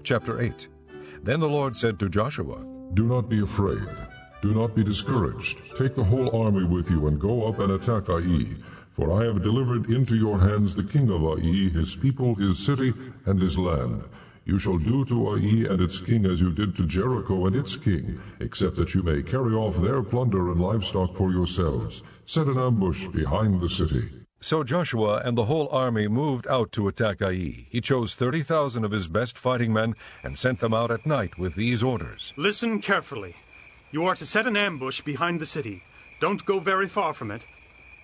Chapter 8. Then the Lord said to Joshua, Do not be afraid. Do not be discouraged. Take the whole army with you and go up and attack Ai. For I have delivered into your hands the king of Ai, his people, his city, and his land. You shall do to Ai and its king as you did to Jericho and its king, except that you may carry off their plunder and livestock for yourselves. Set an ambush behind the city. So Joshua and the whole army moved out to attack Ai. He chose 30,000 of his best fighting men and sent them out at night with these orders. Listen carefully. You are to set an ambush behind the city. Don't go very far from it.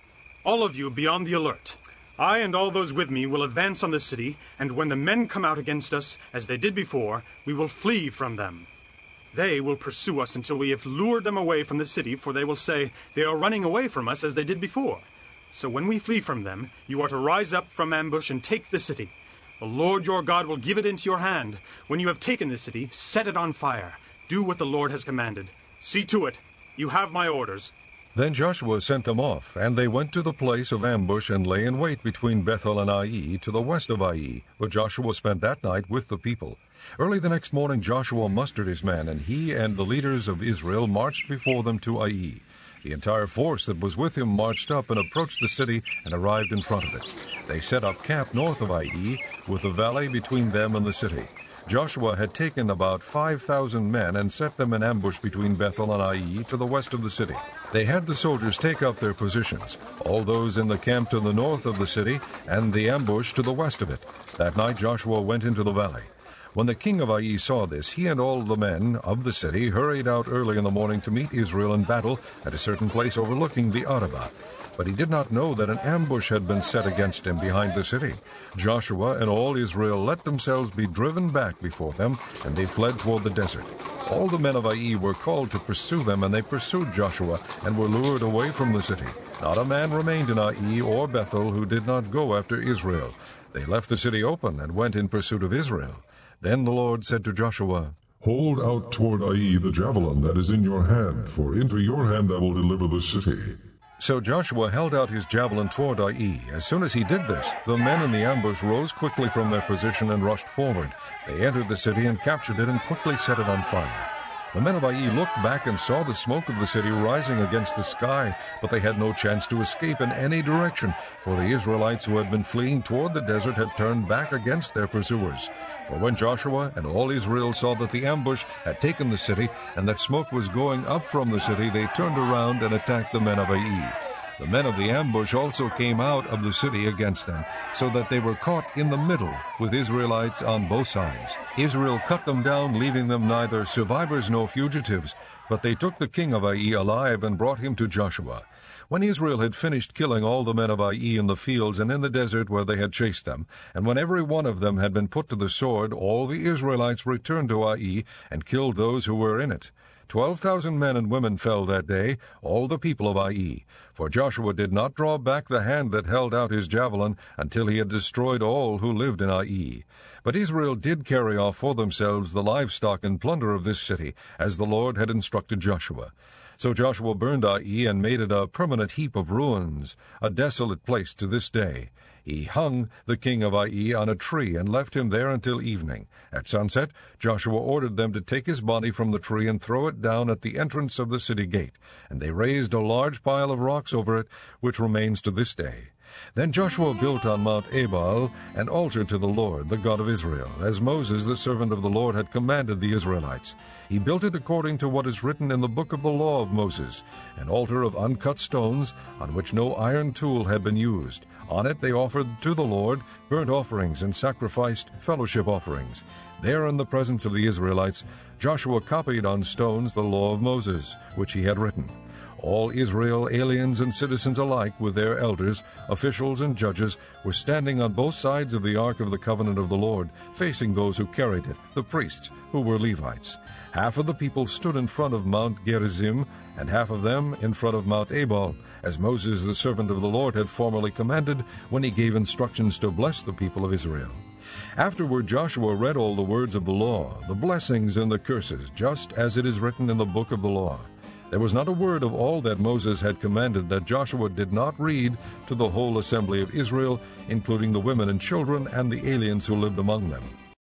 All of you be on the alert. I and all those with me will advance on the city, and when the men come out against us, as they did before, we will flee from them. They will pursue us until we have lured them away from the city, for they will say, they are running away from us as they did before. So when we flee from them, you are to rise up from ambush and take the city. The Lord your God will give it into your hand. When you have taken the city, set it on fire. Do what the Lord has commanded. See to it. You have my orders. Then Joshua sent them off, and they went to the place of ambush and lay in wait between Bethel and Ai to the west of Ai, where Joshua spent that night with the people. Early the next morning Joshua mustered his men, and he and the leaders of Israel marched before them to Ai. The entire force that was with him marched up and approached the city and arrived in front of it. They set up camp north of Ai, with the valley between them and the city. Joshua had taken about 5,000 men and set them in ambush between Bethel and Ai to the west of the city. They had the soldiers take up their positions, all those in the camp to the north of the city, and the ambush to the west of it. That night Joshua went into the valley. When the king of Ai saw this, he and all the men of the city hurried out early in the morning to meet Israel in battle at a certain place overlooking the Arabah. But he did not know that an ambush had been set against him behind the city. Joshua and all Israel let themselves be driven back before them, and they fled toward the desert. All the men of Ai were called to pursue them, and they pursued Joshua and were lured away from the city. Not a man remained in Ai or Bethel who did not go after Israel. They left the city open and went in pursuit of Israel. Then the Lord said to Joshua, Hold out toward Ai the javelin that is in your hand, for into your hand I will deliver the city. So Joshua held out his javelin toward Ai. As soon as he did this, the men in the ambush rose quickly from their position and rushed forward. They entered the city and captured it and quickly set it on fire. The men of Ai looked back and saw the smoke of the city rising against the sky, but they had no chance to escape in any direction, for the Israelites who had been fleeing toward the desert had turned back against their pursuers. For when Joshua and all Israel saw that the ambush had taken the city, and that smoke was going up from the city, they turned around and attacked the men of Ai. The men of the ambush also came out of the city against them, so that they were caught in the middle with Israelites on both sides. Israel cut them down, leaving them neither survivors nor fugitives, but they took the king of Ai alive and brought him to Joshua. When Israel had finished killing all the men of Ai in the fields and in the desert where they had chased them, and when every one of them had been put to the sword, all the Israelites returned to Ai and killed those who were in it. 12,000 men and women fell that day, all the people of Ai. For Joshua did not draw back the hand that held out his javelin until he had destroyed all who lived in Ai. But Israel did carry off for themselves the livestock and plunder of this city, as the Lord had instructed Joshua. So Joshua burned Ai and made it a permanent heap of ruins, a desolate place to this day. He hung the king of Ai on a tree and left him there until evening. At sunset, Joshua ordered them to take his body from the tree and throw it down at the entrance of the city gate, and they raised a large pile of rocks over it, which remains to this day. Then Joshua built on Mount Ebal an altar to the Lord, the God of Israel, as Moses, the servant of the Lord, had commanded the Israelites. He built it according to what is written in the book of the law of Moses, an altar of uncut stones, on which no iron tool had been used. On it they offered to the Lord burnt offerings and sacrificed fellowship offerings. There in the presence of the Israelites, Joshua copied on stones the law of Moses, which he had written. All Israel, aliens and citizens alike, with their elders, officials, and judges, were standing on both sides of the Ark of the Covenant of the Lord, facing those who carried it, the priests, who were Levites. Half of the people stood in front of Mount Gerizim, and half of them in front of Mount Ebal, as Moses, the servant of the Lord, had formerly commanded when he gave instructions to bless the people of Israel. Afterward Joshua read all the words of the law, the blessings and the curses, just as it is written in the book of the law. There was not a word of all that Moses had commanded that Joshua did not read to the whole assembly of Israel, including the women and children and the aliens who lived among them.